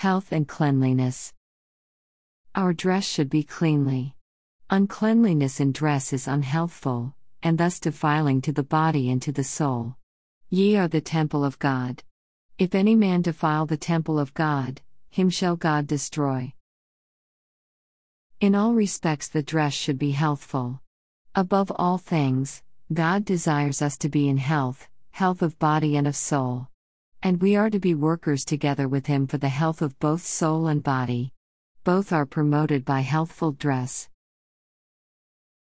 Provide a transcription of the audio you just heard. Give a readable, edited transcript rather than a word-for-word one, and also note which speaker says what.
Speaker 1: Health and cleanliness. Our dress should be cleanly. Uncleanliness in dress is unhealthful, and thus defiling to the body and to the soul. Ye are the temple of God. If any man defile the temple of God, him shall God destroy. In all respects the dress should be healthful. Above all things, God desires us to be in health of body and of soul. And we are to be workers together with Him for the health of both soul and body. Both are promoted by healthful dress.